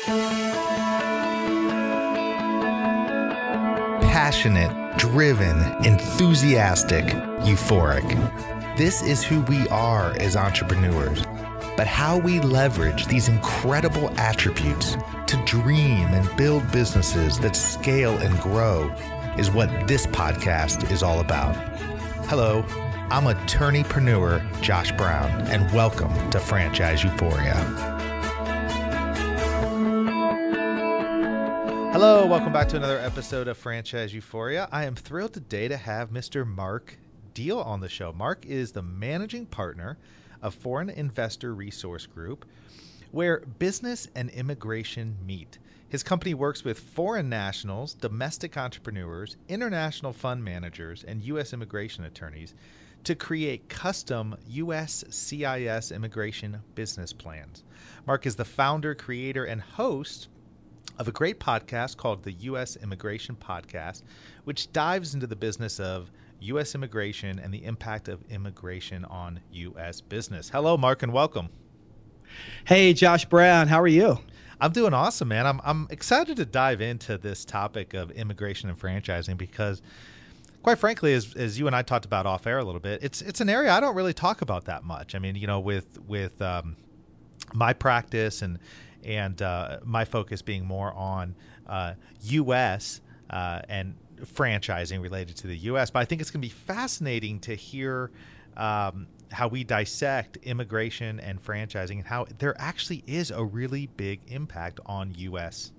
Passionate, driven, enthusiastic, euphoric. This is who we are as entrepreneurs. But how we leverage these incredible attributes to dream and build businesses that scale and grow is what this podcast is all about. Hello, I'm attorneypreneur Josh Brown, and welcome to Franchise Euphoria. Hello, welcome back to another episode of Franchise Euphoria. I am thrilled today to have Mr. Mark Deal on the show. Mark is the managing partner of Foreign Investor Resource Group, where business and immigration meet. His company works with foreign nationals, domestic entrepreneurs, international fund managers, and U.S. immigration attorneys to create custom U.S. CIS immigration business plans. Mark is the founder, creator, and host of a great podcast called the U.S. Immigration Podcast, which dives into the business of U.S. immigration and the impact of immigration on U.S. business. Hello, Mark, and welcome. Hey, Josh Brown. How are you? I'm doing awesome, man. I'm excited to dive into this topic of immigration and franchising because, quite frankly, as you and I talked about off air a little bit, it's an area I don't really talk about that much. I mean, you know, with my practice and my focus being more on U.S. And franchising related to the U.S. But I think it's going to be fascinating to hear how we dissect immigration and franchising and how there actually is a really big impact on U.S.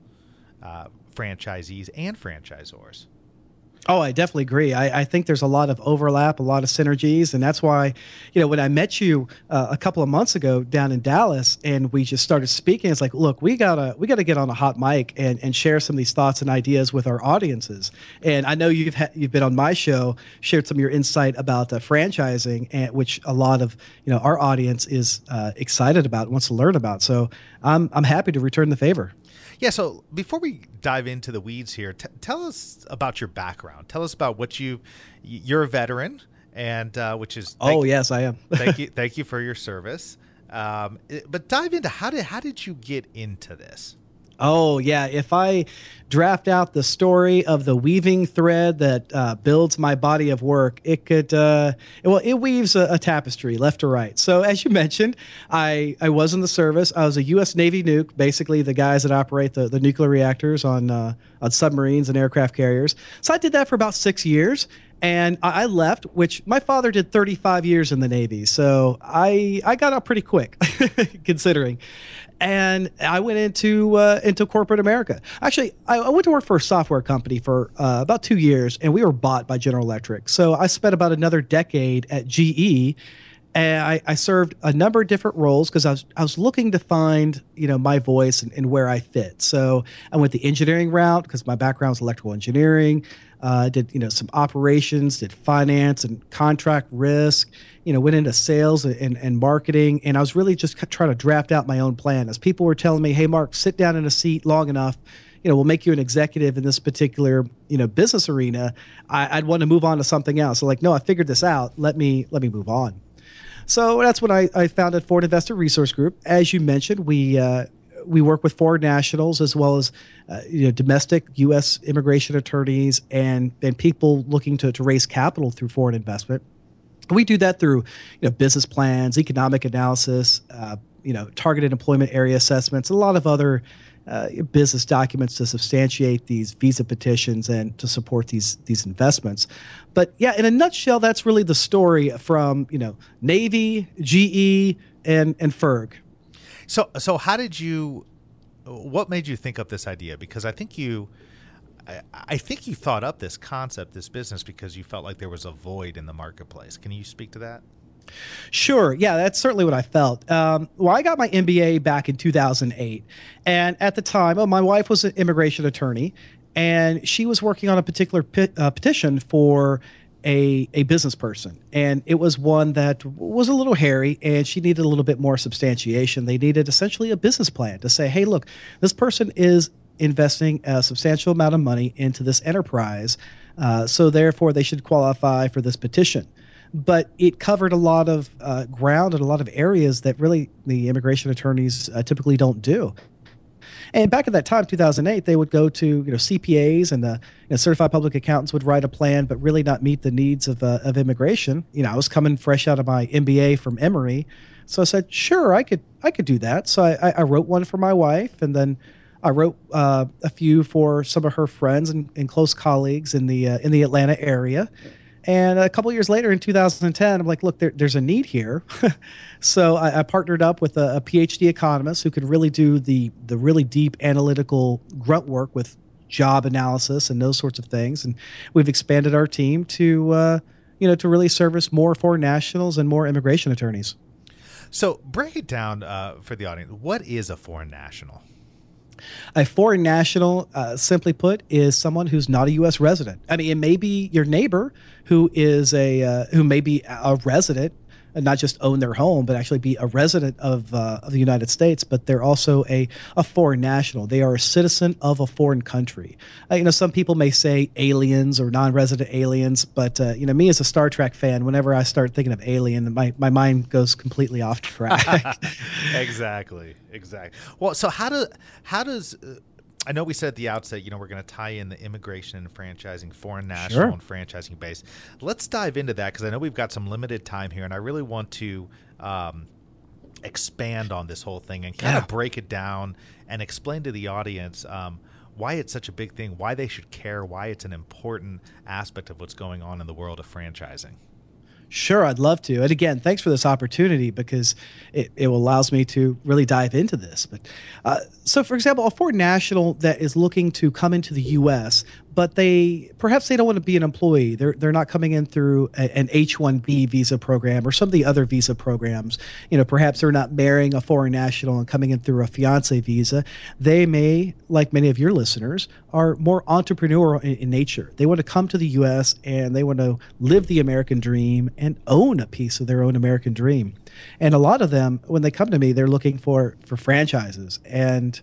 Franchisees and franchisors. Oh, I definitely agree. I think there's a lot of overlap, a lot of synergies. And that's why, when I met you a couple of months ago down in Dallas and we just started speaking, it's like, look, we gotta get on a hot mic and share some of these thoughts and ideas with our audiences. And I know you've been on my show, shared some of your insight about franchising, and which a lot of, our audience is excited about, wants to learn about. So I'm happy to return the favor. Yeah, so before we dive into the weeds here, tell us about your background. Tell us about what you're a veteran, and which is yes, I am. thank you for your service. But dive into how did you get into this? Oh, yeah. If I draft out the story of the weaving thread that builds my body of work, it could, it weaves a tapestry left to right. So as you mentioned, I was in the service. I was a U.S. Navy nuke, basically the guys that operate the nuclear reactors on submarines and aircraft carriers. So I did that for about 6 years. And I left, which my father did 35 years in the Navy. So I got out pretty quick, considering. And I went into corporate America. Actually, I went to work for a software company for about 2 years, and we were bought by General Electric. So I spent about another decade at GE, and I served a number of different roles because I was looking to find my voice and where I fit. So I went the engineering route because my background was electrical engineering. Did some operations, did finance and contract risk, went into sales and marketing. And I was really just trying to draft out my own plan. As people were telling me, hey, Mark, sit down in a seat long enough, we'll make you an executive in this particular, business arena. I'd want to move on to something else. So no, I figured this out. Let me move on. So that's when I founded Foreign Investor Resource Group. As you mentioned, we work with foreign nationals as well as domestic U.S. immigration attorneys and people looking to raise capital through foreign investment. We do that through business plans, economic analysis, targeted employment area assessments, a lot of other business documents to substantiate these visa petitions and to support these investments. But yeah, in a nutshell, that's really the story from Navy, GE, and FERG. So how did what made you think up this idea? Because I think you thought up this concept, this business, because you felt like there was a void in the marketplace. Can you speak to that? Sure. Yeah, that's certainly what I felt. I got my MBA back in 2008. And at the time, my wife was an immigration attorney, and she was working on a particular petition for a business person. And it was one that was a little hairy, and she needed a little bit more substantiation. They needed essentially a business plan to say, hey, look, this person is investing a substantial amount of money into this enterprise, so therefore they should qualify for this petition. But it covered a lot of ground and a lot of areas that really the immigration attorneys typically don't do. And back at that time, 2008, they would go to CPAs and the certified public accountants would write a plan, but really not meet the needs of immigration. I was coming fresh out of my MBA from Emory, so I said, sure, I could do that. So I wrote one for my wife, and then I wrote a few for some of her friends and close colleagues in the Atlanta area. And a couple of years later, in 2010, I'm like, look, there's a need here. So I partnered up with a PhD economist who could really do the really deep analytical grunt work with job analysis and those sorts of things. And we've expanded our team to really service more foreign nationals and more immigration attorneys. So break it down for the audience. What is a foreign national? A foreign national, simply put, is someone who's not a U.S. resident. I mean, it may be your neighbor who may be a resident and not just own their home, but actually be a resident of the United States. But they're also a foreign national. They are a citizen of a foreign country. Some people may say aliens or non-resident aliens, but me as a Star Trek fan, whenever I start thinking of alien, my mind goes completely off track. Exactly. Well, so how does I know we said at the outset, we're going to tie in the immigration and franchising, foreign national and franchising base. Let's dive into that because I know we've got some limited time here, and I really want to expand on this whole thing and kind of break it down and explain to the audience why it's such a big thing, why they should care, why it's an important aspect of what's going on in the world of franchising. Sure, I'd love to. And again, thanks for this opportunity because it allows me to really dive into this. But so, for example, a foreign national that is looking to come into the U.S., but perhaps they don't want to be an employee. They're not coming in through an H-1B visa program or some of the other visa programs. Perhaps they're not marrying a foreign national and coming in through a fiancé visa. They may, like many of your listeners, are more entrepreneurial in nature. They want to come to the U.S. and they want to live the American dream and own a piece of their own American dream. And a lot of them, when they come to me, they're looking for franchises. And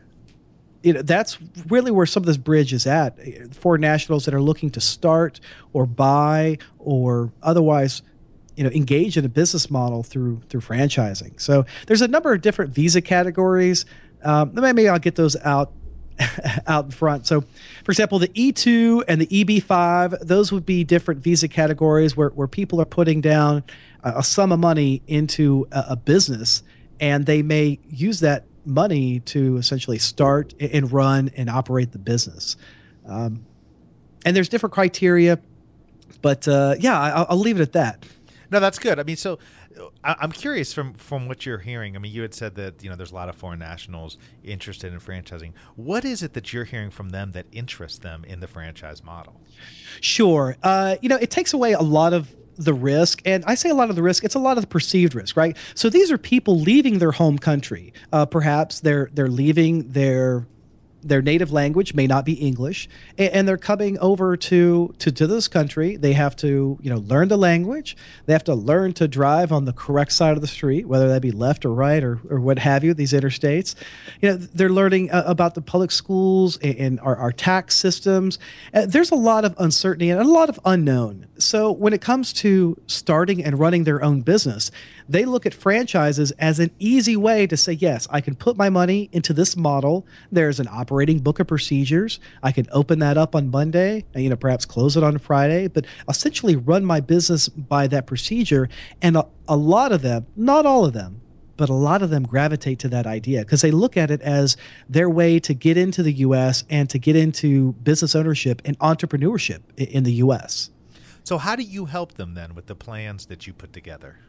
that's really where some of this bridge is at. Foreign nationals that are looking to start or buy or otherwise, engage in a business model through franchising. So there's a number of different visa categories. Maybe I'll get those out in front. So, for example, the E2 and the EB5, those would be different visa categories where people are putting down a sum of money into a business, and they may use that money to essentially start and run and operate the business. And there's different criteria, but I'll leave it at that. No, that's good. I mean, so I'm curious from what you're hearing. I mean, you had said that, there's a lot of foreign nationals interested in franchising. What is it that you're hearing from them that interests them in the franchise model? Sure. It takes away a lot of the risk. And I say a lot of the risk, it's a lot of the perceived risk, right? So these are people leaving their home country. Perhaps they're leaving their native language, may not be English, and they're coming over to this country. They have to, learn the language. They have to learn to drive on the correct side of the street, whether that be left or right or what have you, these interstates. They're learning about the public schools and our tax systems. There's a lot of uncertainty and a lot of unknown. So when it comes to starting and running their own business, they look at franchises as an easy way to say, yes, I can put my money into this model. There's an operating book of procedures. I can open that up on Monday and, perhaps close it on Friday, but essentially run my business by that procedure. And a lot of them, not all of them, but a lot of them gravitate to that idea because they look at it as their way to get into the U.S. and to get into business ownership and entrepreneurship in the U.S. So how do you help them then with the plans that you put together?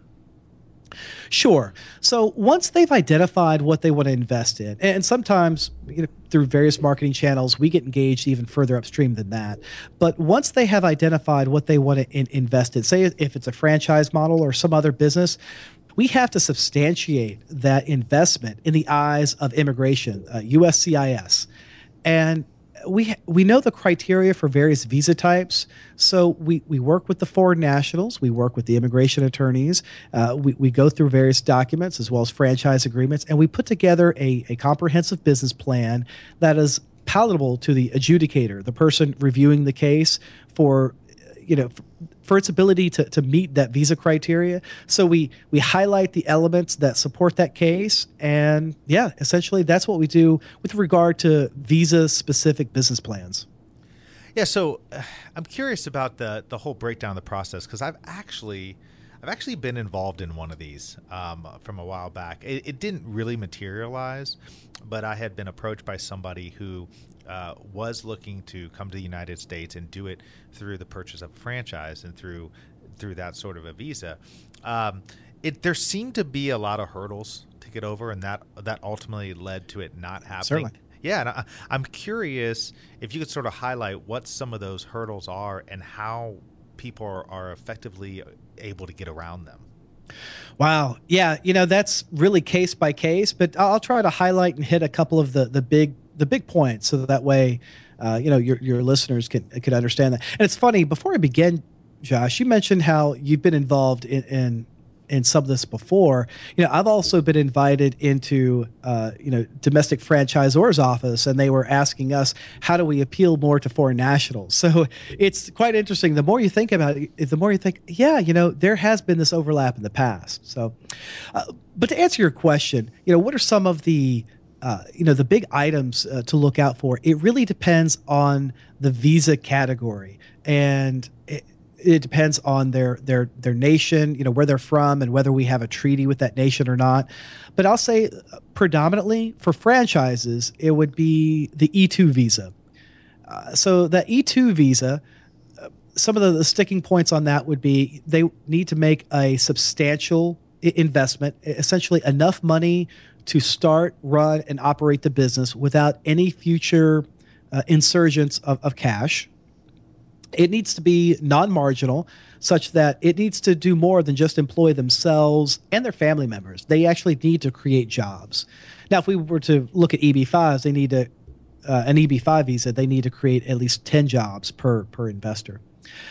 Sure. So once they've identified what they want to invest in, and sometimes through various marketing channels, we get engaged even further upstream than that. But once they have identified what they want to invest in, say if it's a franchise model or some other business, we have to substantiate that investment in the eyes of immigration, USCIS. And we know the criteria for various visa types. So we work with the foreign nationals. We work with the immigration attorneys. We go through various documents as well as franchise agreements, and we put together a comprehensive business plan that is palatable to the adjudicator, the person reviewing the case for for its ability to meet that visa criteria. So we highlight the elements that support that case, and yeah, essentially that's what we do with regard to visa specific business plans. Yeah, so I'm curious about the whole breakdown of the process because I've actually been involved in one of these from a while back. It didn't really materialize, but I had been approached by somebody who was looking to come to the United States and do it through the purchase of a franchise and through that sort of a visa. There seemed to be a lot of hurdles to get over, and that ultimately led to it not happening. Certainly. Yeah, and I'm curious if you could sort of highlight what some of those hurdles are and how people are effectively able to get around them. Wow. Yeah, that's really case by case, but I'll try to highlight and hit a couple of the big points so that way your listeners can understand that. And it's funny, before I begin, Josh, you mentioned how you've been involved in some of this before. I've also been invited into domestic franchisors office, and they were asking us, how do we appeal more to foreign nationals? So it's quite interesting. The more you think about it, the more you think, yeah, there has been this overlap in the past. So but to answer your question, what are some of the the big items to look out for? It really depends on the visa category, and it depends on their nation, where they're from, and whether we have a treaty with that nation or not. But I'll say predominantly for franchises, it would be the E2 visa. So the E2 visa, some of the sticking points on that would be they need to make a substantial investment, essentially enough money to start, run, and operate the business without any future insurgence of cash. It needs to be non-marginal, such that it needs to do more than just employ themselves and their family members. They actually need to create jobs. Now, if we were to look at EB-5s, they need an EB-5 visa. They need to create at least 10 jobs per investor.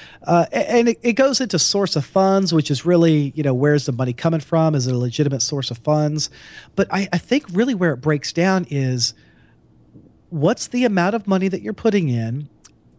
And it goes into source of funds, which is really, where's the money coming from? Is it a legitimate source of funds? But I think really where it breaks down is what's the amount of money that you're putting in,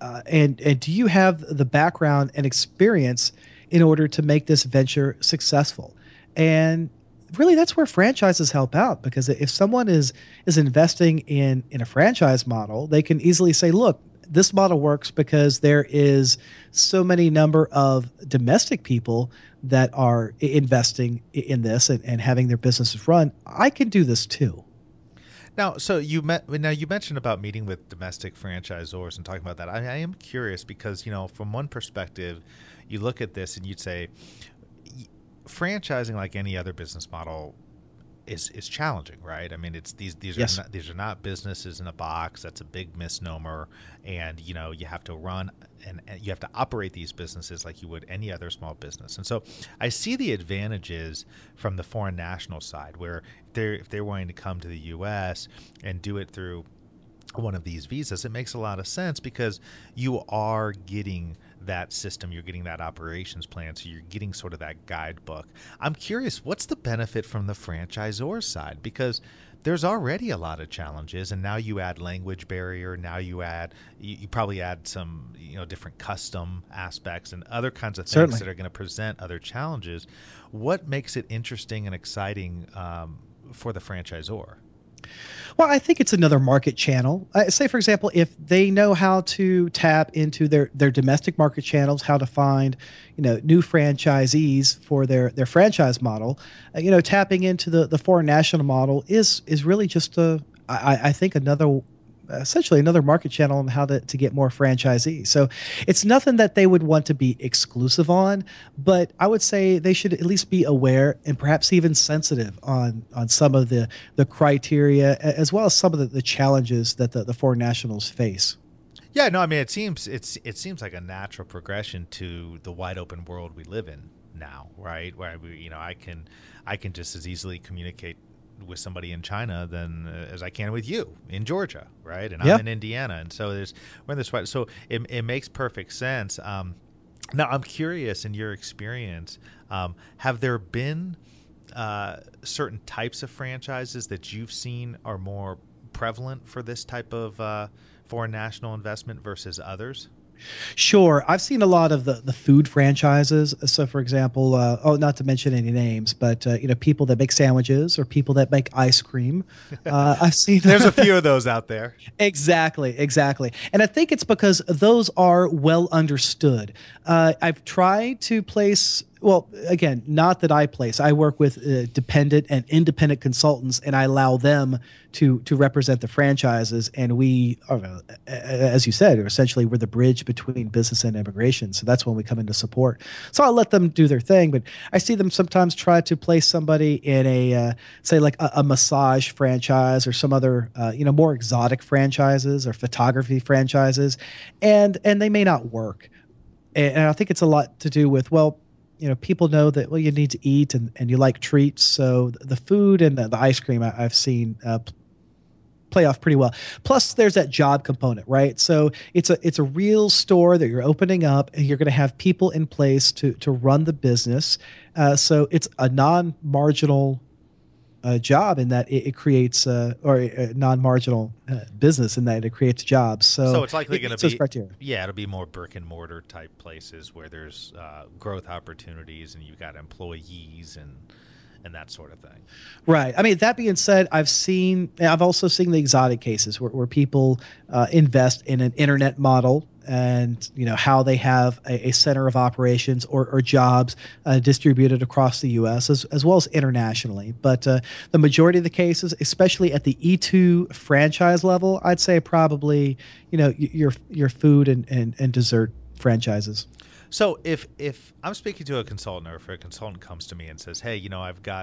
and do you have the background and experience in order to make this venture successful? And really, that's where franchises help out, because if someone is investing in a franchise model, they can easily say, look, this model works because there is so many number of domestic people that are investing in this and having their businesses run. I can do this too. Now, so you mentioned about meeting with domestic franchisors and talking about that. I am curious because, from one perspective, you look at this and you'd say franchising, like any other business model, is challenging, right? I mean, it's these Yes. are not businesses in a box. That's a big misnomer. And you have to run and you have to operate these businesses like you would any other small business. And so I see the advantages from the foreign national side, where if they're wanting to come to the U.S. and do it through one of these visas, it makes a lot of sense because you are getting that system, you're getting that operations plan, so you're getting sort of that guidebook. I'm curious, what's the benefit from the franchisor side? Because there's already a lot of challenges, and now you add language barrier, now you probably add some different custom aspects and other kinds of things Certainly. that are going to present other challenges. What makes it interesting and exciting for the franchisor? Well, I think it's another market channel. Say, for example, if they know how to tap into their domestic market channels, how to find, new franchisees for their franchise model, tapping into the foreign national model is really just I think essentially another market channel on how to get more franchisees. So it's nothing that they would want to be exclusive on, but I would say they should at least be aware and perhaps even sensitive on some of the criteria, as well as some of the challenges that the foreign nationals face. Yeah, no, I mean, it seems like a natural progression to the wide open world we live in now, right? Where I can just as easily communicate with somebody in China than as I can with you in Georgia, right? And I'm in Indiana, and so we're in this. So it makes perfect sense. Now, I'm curious, in your experience, have there been certain types of franchises that you've seen are more prevalent for this type of foreign national investment versus others? Sure. I've seen a lot of the food franchises. So, for example, not to mention any names, but people that make sandwiches or people that make ice cream. I've seen There's a few of those out there. Exactly. And I think it's because those are well understood. I've tried to place, well, again, not that I place. I work with dependent and independent consultants, and I allow them to represent the franchises. And we, as you said, essentially we're the bridge between business and immigration. So that's when we come into support. So I'll let them do their thing, but I see them sometimes try to place somebody in a, say, like a massage franchise or some other, more exotic franchises or photography franchises, and they may not work. And I think it's a lot to do with, well, people know that, well, you need to eat and you like treats. So the food and the ice cream I've seen play off pretty well. Plus, there's that job component, right? So it's a real store that you're opening up, and you're going to have people in place to run the business. So it's a non-marginal job in that it creates or a non-marginal business in that it creates jobs. So it's likely going to be criteria. Yeah, it'll be more brick and mortar type places where there's growth opportunities and you've got employees and that sort of thing. Right. I mean, that being said, I've also seen the exotic cases where people invest in an internet model, and how they have a center of operations or jobs distributed across the U.S. as well as internationally. But the majority of the cases, especially at the E2 franchise level, I'd say probably your food and dessert franchises. So if I'm speaking to a consultant, or if a consultant comes to me and says, "Hey, I've got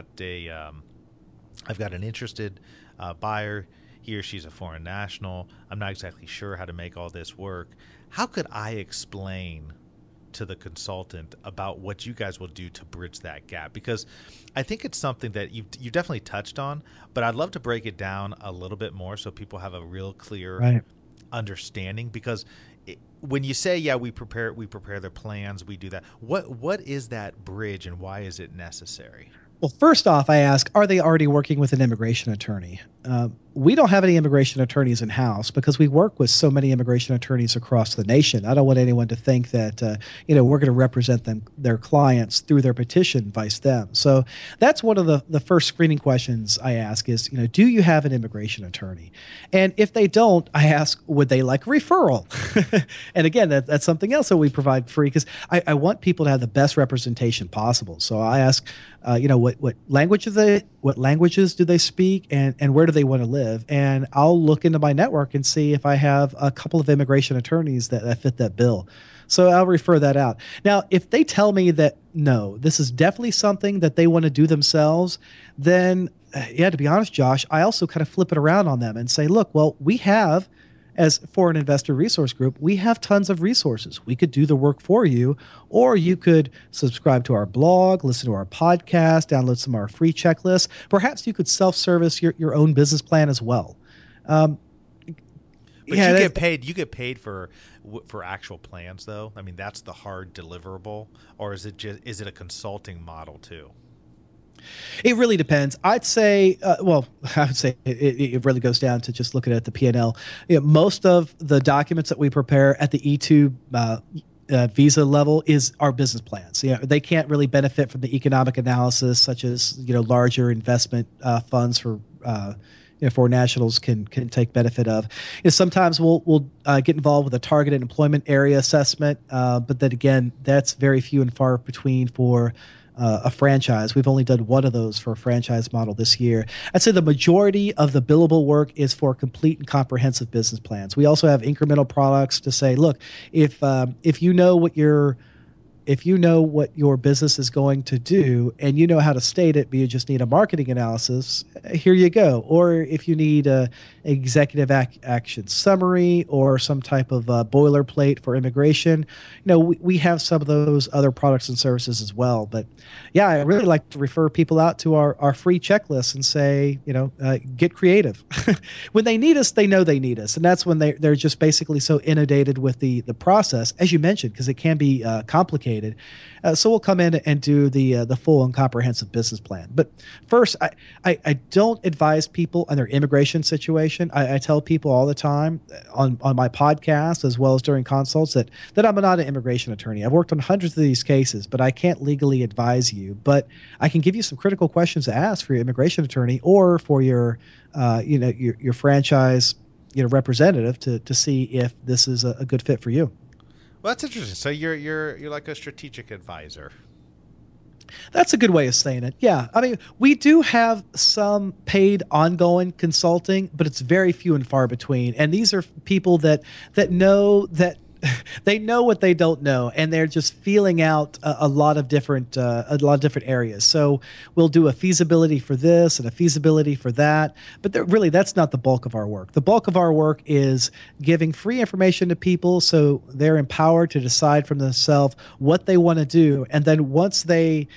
an interested buyer. He or she's a foreign national. I'm not exactly sure how to make all this work." How could I explain to the consultant about what you guys will do to bridge that gap? Because I think it's something that you definitely touched on, but I'd love to break it down a little bit more so people have a real clear understanding. Because when you say, yeah, we prepare their plans, we do that. What is that bridge, and why is it necessary? Well, first off, I ask, are they already working with an immigration attorney? We don't have any immigration attorneys in-house because we work with so many immigration attorneys across the nation. I don't want anyone to think that, we're going to represent their clients through their petition, vice them. So that's one of the first screening questions I ask is, do you have an immigration attorney? And if they don't, I ask, would they like a referral? And again, that's something else that we provide free, because I want people to have the best representation possible. So I ask, what languages do they speak, and where do they want to live? And I'll look into my network and see if I have a couple of immigration attorneys that fit that bill. So I'll refer that out. Now, if they tell me that, no, this is definitely something that they want to do themselves, then, to be honest, Josh, I also kind of flip it around on them and say, look, well, we have, as Foreign Investor Resource Group, we have tons of resources. We could do the work for you, or you could subscribe to our blog, listen to our podcast, download some of our free checklists. Perhaps you could self-service your own business plan as well. But you get paid. You get paid for actual plans, though. I mean, that's the hard deliverable, or is it a consulting model too? It really depends. I would say it really goes down to just looking at the P&L. Most of the documents that we prepare at the E2 visa level is our business plans. They can't really benefit from the economic analysis, such as larger investment funds for foreign nationals can take benefit of. Sometimes we'll get involved with a targeted employment area assessment, but then again, that's very few and far between for a franchise. We've only done one of those for a franchise model this year. I'd say the majority of the billable work is for complete and comprehensive business plans. We also have incremental products to say, look, if you know what your business is going to do and you know how to state it, but you just need a marketing analysis, here you go. Or if you need a executive action summary or some type of boilerplate for immigration, we have some of those other products and services as well. But yeah, I really like to refer people out to our free checklist and say, get creative. When they need us, they know they need us. And that's when they're just basically so inundated with the process, as you mentioned, because it can be complicated. complicated. So we'll come in and do the full and comprehensive business plan. But first, I don't advise people on their immigration situation. I tell people all the time on my podcast as well as during consults that I'm not an immigration attorney. I've worked on hundreds of these cases, but I can't legally advise you. But I can give you some critical questions to ask for your immigration attorney or for your your franchise representative to see if this is a good fit for you. Well, that's interesting. So you're like a strategic advisor. That's a good way of saying it. Yeah. I mean, we do have some paid ongoing consulting, but it's very few and far between. And these are people that know that they know what they don't know, and they're just feeling out a lot of different areas. So we'll do a feasibility for this and a feasibility for that, but really that's not the bulk of our work. The bulk of our work is giving free information to people so they're empowered to decide for themselves what they want to do, and then once they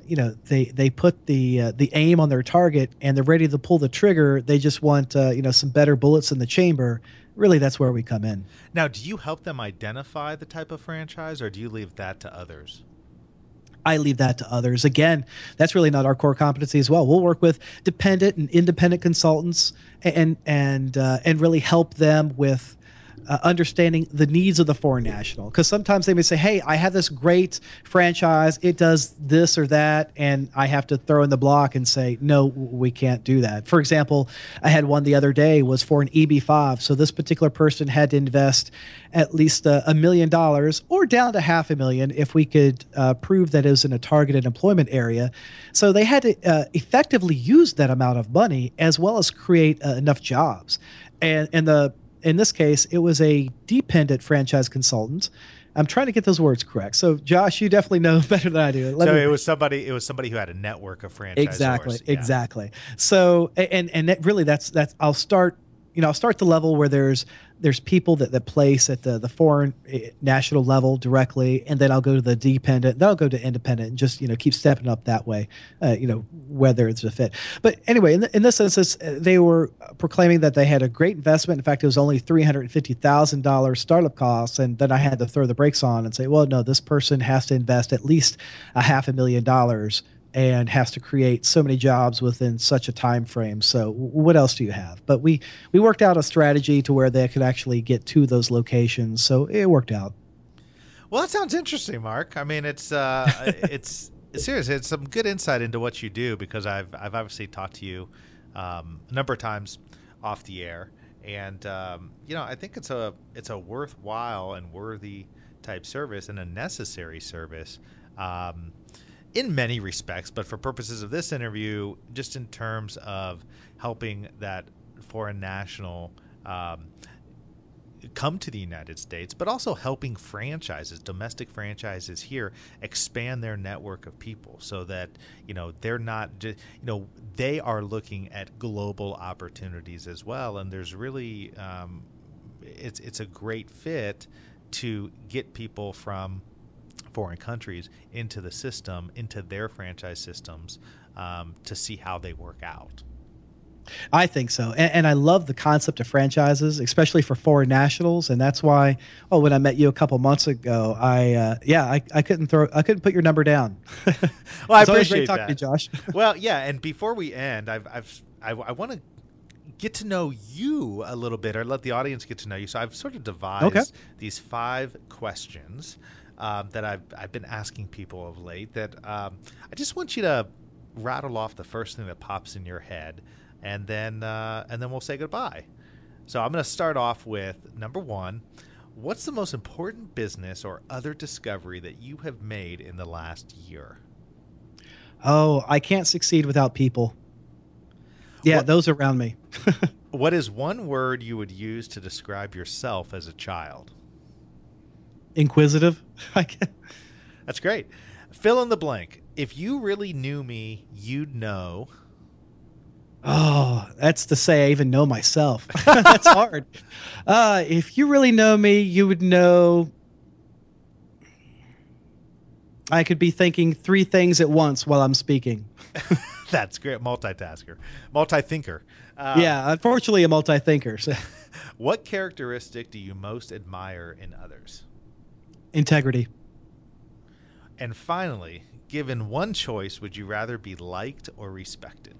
put the aim on their target and they're ready to pull the trigger, they just want some better bullets in the chamber. Really, that's where we come in. Now, do you help them identify the type of franchise, or do you leave that to others? I leave that to others. Again, that's really not our core competency as well. We'll work with dependent and independent consultants and really help them with understanding the needs of the foreign national. Because sometimes they may say, hey, I have this great franchise. It does this or that. And I have to throw in the block and say, no, we can't do that. For example, I had one the other day was for an EB-5. So this particular person had to invest at least $1 million or down to $500,000 if we could prove that it was in a targeted employment area. So they had to effectively use that amount of money as well as create enough jobs. In this case, it was a dependent franchise consultant. I'm trying to get those words correct. So, Josh, you definitely know better than I do. It was somebody who had a network of franchisors. Exactly. So, and that really, that's. I'll start the level where there's people that place at the foreign national level directly, and then I'll go to the dependent, then I'll go to independent, and just keep stepping up that way, whether it's a fit. But anyway, in this instance, they were proclaiming that they had a great investment. In fact, it was only $350,000 startup costs, and then I had to throw the brakes on and say, well, no, this person has to invest at least $500,000 and has to create so many jobs within such a time frame. So what else do you have? But we worked out a strategy to where they could actually get to those locations. So it worked out. Well, that sounds interesting, Mark. I mean, it's serious. It's some good insight into what you do, because I've obviously talked to you a number of times off the air, and I think it's a worthwhile and worthy type service and a necessary service. In many respects, but for purposes of this interview, just in terms of helping that foreign national come to the United States, but also helping domestic franchises here, expand their network of people so that, they're not just, they are looking at global opportunities as well. And there's really, it's a great fit to get people from foreign countries into the system, into their franchise systems, to see how they work out. I think so. And I love the concept of franchises, especially for foreign nationals. And that's why, when I met you a couple months ago, I couldn't put your number down. Well, I appreciate great talking to you, Josh. Well, yeah. And before we end, I want to get to know you a little bit, or let the audience get to know you. So I've sort of devised these 5 questions that I've been asking people of late, that I just want you to rattle off the first thing that pops in your head, and then we'll say goodbye. So I'm going to start off with number 1. What's the most important business or other discovery that you have made in the last year? Oh, I can't succeed without people. Yeah, those around me. What is one word you would use to describe yourself as a child? Inquisitive. That's great. Fill in the blank. If you really knew me, you'd know. Oh, that's to say I even know myself. That's hard. If you really know me, you would know I could be thinking 3 things at once while I'm speaking. That's great. Multitasker. Multi-thinker. Yeah, unfortunately a multi-thinker. So. What characteristic do you most admire in others? Integrity. And finally, given one choice, would you rather be liked or respected?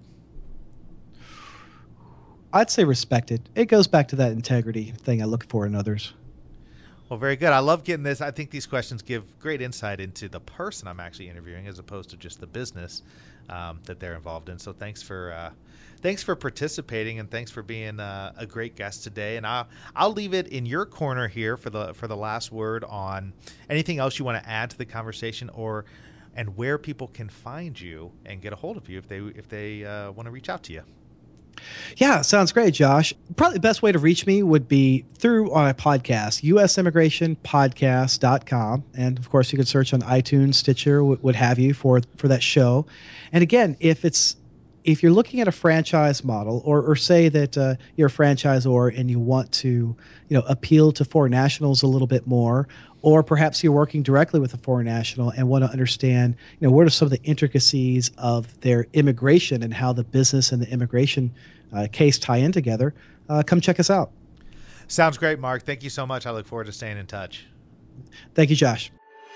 I'd say respected. It goes back to that integrity thing I look for in others. Well, very good. I love getting this. I think these questions give great insight into the person I'm actually interviewing as opposed to just the business that they're involved in. So thanks for participating, and thanks for being a great guest today. And I'll leave it in your corner here for the last word on anything else you want to add to the conversation, and where people can find you and get a hold of you if they want to reach out to you. Yeah, sounds great, Josh. Probably the best way to reach me would be through my podcast, usimmigrationpodcast.com. And of course, you can search on iTunes, Stitcher, what have you for that show. And again, if you're looking at a franchise model, or say that you're a franchisor and you want to appeal to foreign nationals a little bit more, or perhaps you're working directly with a foreign national and want to understand, what are some of the intricacies of their immigration and how the business and the immigration case tie in together, come check us out. Sounds great, Mark. Thank you so much. I look forward to staying in touch. Thank you, Josh.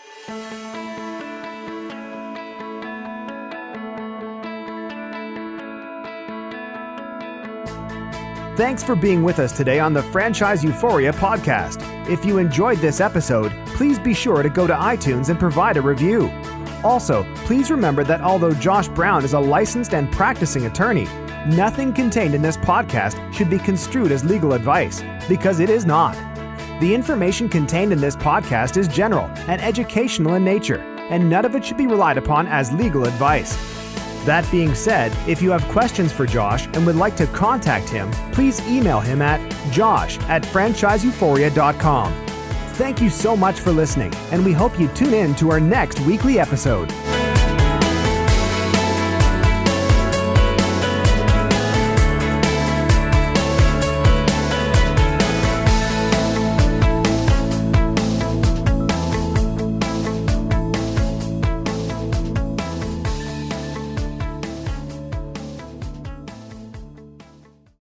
Thanks for being with us today on the Franchise Euphoria podcast. If you enjoyed this episode, please be sure to go to iTunes and provide a review. Also, please remember that although Josh Brown is a licensed and practicing attorney, nothing contained in this podcast should be construed as legal advice, because it is not. The information contained in this podcast is general and educational in nature, and none of it should be relied upon as legal advice. That being said, if you have questions for Josh and would like to contact him, please email him at josh@franchiseeuphoria.com. Thank you so much for listening, and we hope you tune in to our next weekly episode.